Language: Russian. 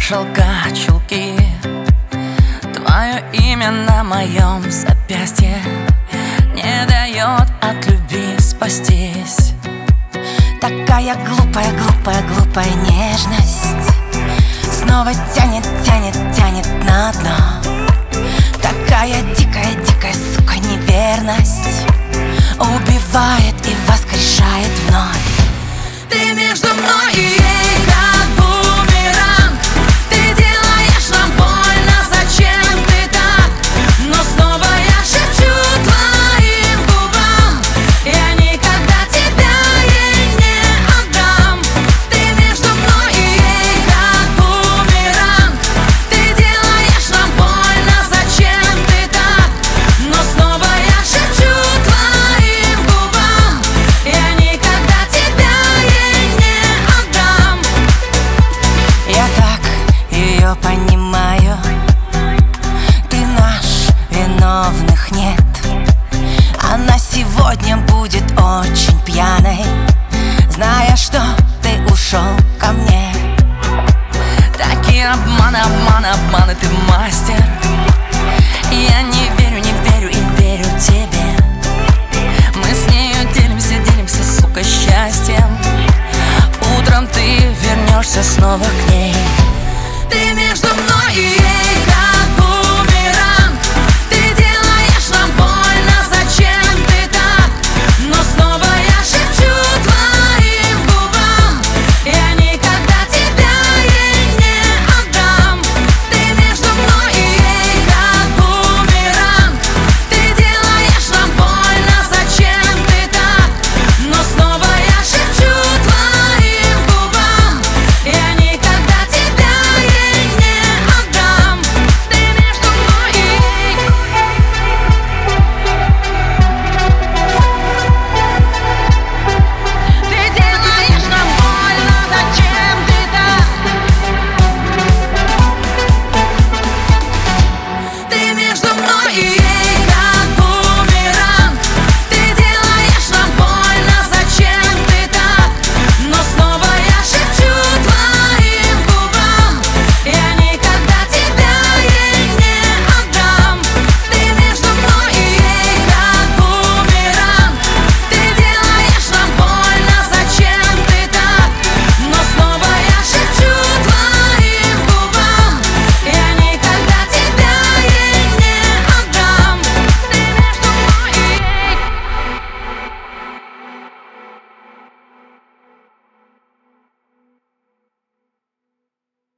шелка, чулки, твое имя на моем запястье не дает от любви спастись. Такая глупая, глупая, глупая нежность снова тянет, тянет, тянет на дно. Такая дикая, дикая, сука, неверность убивает и воскрешает вновь. Ты между мной и ей как бумеранг. Ты делаешь нам больно, зачем ты так? Но снова я шепчу твоим губам: я никогда тебя ей не отдам. Ты между мной и ей как бумеранг. Ты делаешь нам больно, зачем ты так? Но снова я шепчу твоим губам: я никогда тебя ей не отдам. Я так ее понимаю, ты наш, виновных нет. Она сегодня будет очень пьяной, зная, что ты ушел ко мне. Такие обманы, обманы, обманы, ты мастер. Я не верю, не верю и верю тебе. Мы с нею делимся, делимся, сука, счастьем. Утром ты вернешься снова к ней. Ты между мной